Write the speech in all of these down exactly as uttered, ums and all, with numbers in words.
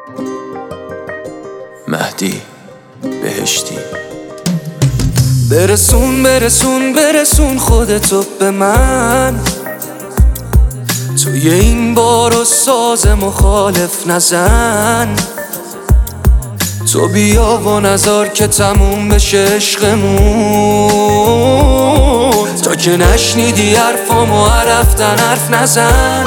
مهدی بهشتی. برسون برسون برسون خودتو به من، توی این بار و ساز مخالف نزن. تو بیا و نذار که تموم بشه عشقمون، تا که نشنیدی حرفامو رفتن حرف نزن.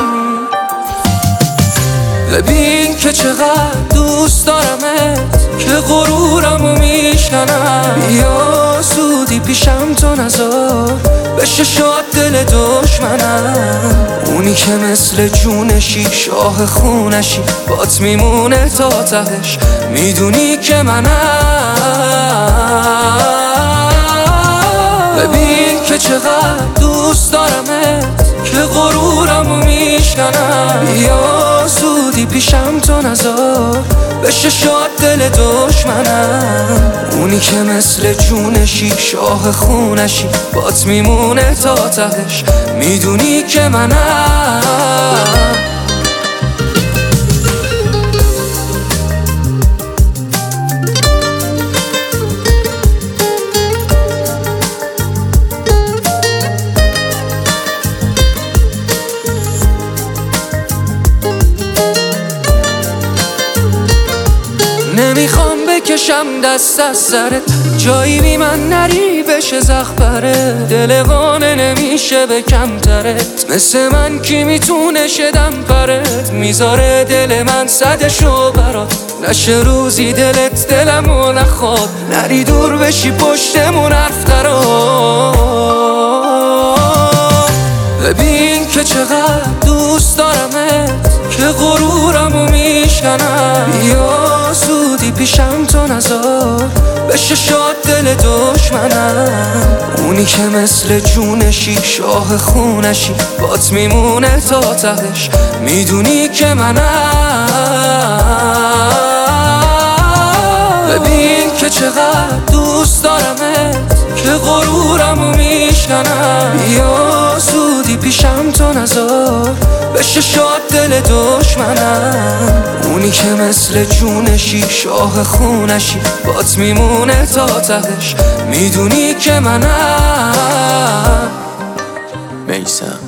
ببین که چقدر دوست دارمت که غرورمو میشکنم. بیا زودی پیشم تو نذار بشه شاد دل دشمنم. اونی که مثل جونشی شاه خونشی بات میمونه تا تهش، میدونی که منم. ببین که چقدر دوست دارمت که غرورمو میشکنم. بیا زودی پیشم تو نذار بشه شاد دل دشمنم. اونی که مثل جونشی شاه خونشی بات میمونه تا تهش، میدونی که منم. نمیخوام بکشم دست از سرت، جایی بی من نری بشه زخبره. دل قانه نمیشه به کمترت، مثل من کی میتونه شدم پرت. میذاره دل من صدشو برات، نشه روزی دلت دلمو نخواد. نری دور بشی پشتمون حرف درا. ببین که چقدر دوست دارمت که غرورمو میشکنم. بیا زودی پیشم تو نذار بشه شاد دل دشمنم. اونی که مثل جونشی شاه خونشی بات میمونه تا تهش، میدونی که منم. ببین که چقدر دوست دارمت که غرورمو میشکنم. بیا زودی پیشم تو نذار بشه شاد دل دشمنم. اونی که مثل جونشی شاه خونشی بات میمونه تا تهش، میدونی که منم. میثم